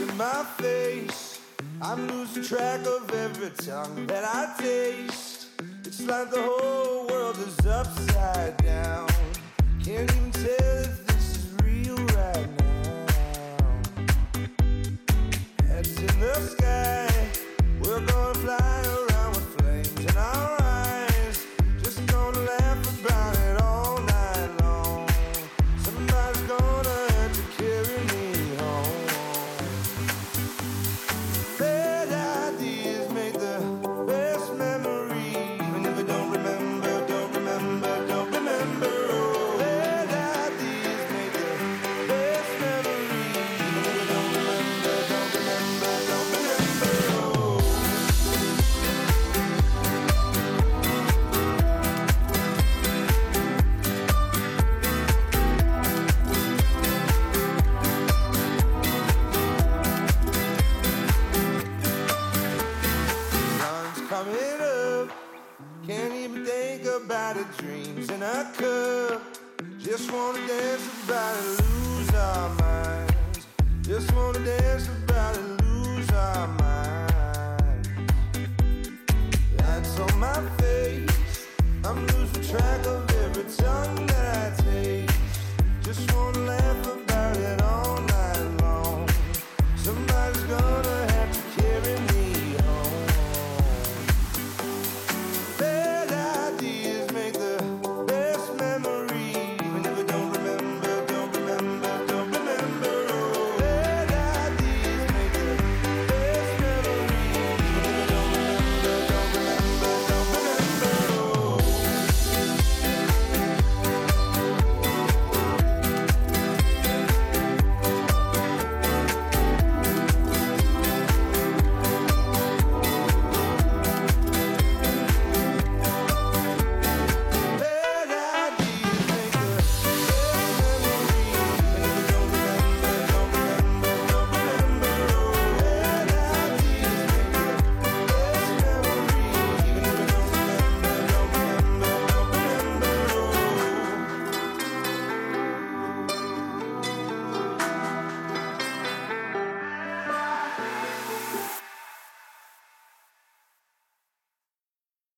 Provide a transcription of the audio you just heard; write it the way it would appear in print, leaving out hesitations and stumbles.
in my face. I'm losing track of every tongue that I taste. It's like the whole world is upside down. Can't even tell if this is real right now. Heads in the sky, we're gonna fly around with flames in our eyes. Just gonna laugh about it all night long. Somebody's gonna have to carry me home. Bad ideas make the best memories. Even if I don't remember, don't remember, don't remember. Oh, bad ideas make the best memories. Even if I don't remember, don't remember, don't remember. Oh. Sun's coming up. Can't even think about it. Dreams in a cup. Just wanna dance about it, lose our minds. Just wanna dance about it, lose our minds. Lights on my face. I'm losing track of every tongue that I taste. Just wanna laugh